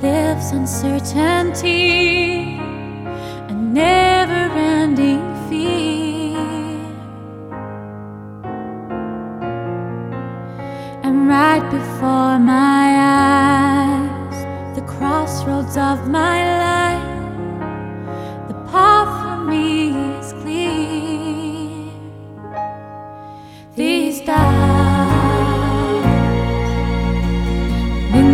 lives uncertainty, a never-ending fear. And right before my eyes, the crossroads of my